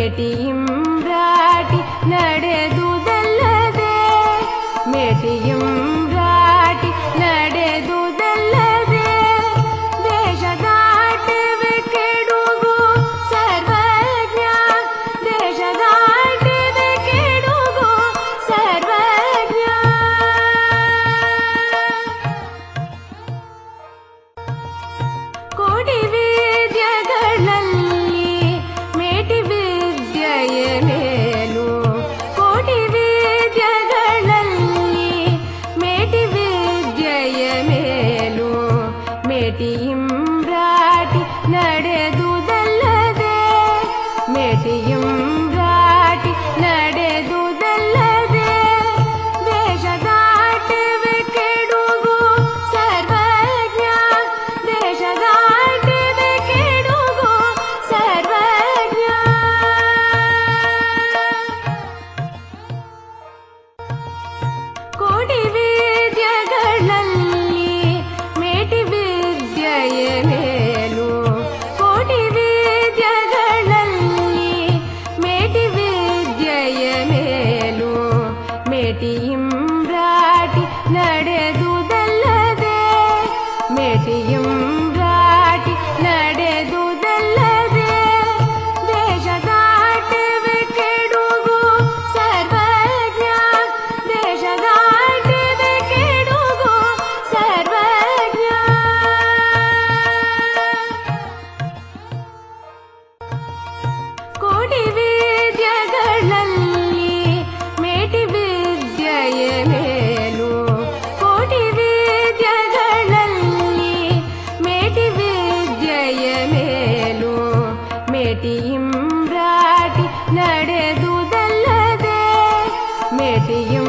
ಮೇಟಿಯಿಂಬ್ರಾಟಿ ನಡೆದುದಲ್ಲದೆ ಮೇಟಿಯಿಂಬ್ರಾಟಿ ನಡೆದುದಲ್ಲದೆ ದೇಶದಾಟವೆ ಕೆಡುಗು ಸರ್ವಜ್ಞ ದೇಶದಾಟವೆ ಕೆಡುಗು ಸರ್ವಜ್ಞ ಕೋಟಿ ವಿದ್ಯೆಗಳಲ್ಲಿ ಮೇಟಿ ವಿದ್ಯೆಯ ಮೇಲು ಕೋಟಿ ವಿದ್ಯೆಗಳಲ್ಲಿ ಮೇಟಿ ವಿದ್ಯೆಯ ಮೇಲು ಮೇಟಿಯಿಂಬ್ರಾಟಿ ನಡೆದುದಲ್ಲದೆ ಮೇಟಿಯಿಂಬ್ರಾಟಿ ನಡೆದುದಲ್ಲದೆ ದೇಶದಾಟವೆ ಕೆಡುಗು ಸರ್ವಜ್ಞ ದೇಶದಾಟವೆ ಕೆಡುಗು ಸರ್ವಜ್ಞ ಕೋಟಿ ವಿದ್ಯೆಗಳಲ್ಲಿ ಮೇಟಿ ವಿದ್ಯೆಯ ಮೇಲು ಕೋಟಿ ವಿದ್ಯೆಗಳಲ್ಲಿ ಮೇಟಿ ವಿದ್ಯೆಯ ಮೇಲು ಮೇಟಿಯಿಂಬ್ರಾಟಿ ನಡೆದುದಲ್ಲದೆ ಮೇಟಿಯಿಂಬ್ರಾಟಿ ನಡೆದುದಲ್ಲದೆ ದೇಶದಾಟವೆ ಕೆಡುಗು ಸರ್ವಜ್ಞ ದೇಶದಾಟವೆ ಕೆಡುಗು ಸರ್ವಜ್ಞ ಕೋಟಿ ವಿದ್ಯೆಗಳಲ್ಲಿ ಮೇಟಿ ವಿದ್ಯೆಯ ಮೇಲು ಕೋಟಿ ವಿದ್ಯೆಗಳಲ್ಲಿ ಮೇಟಿ ವಿದ್ಯೆಯ ಮೇಲು ಮೇಟಿಯಿಂಬ್ರಾಟಿ ನಡೆದುದಲ್ಲದೆ ಮೇಟಿಯು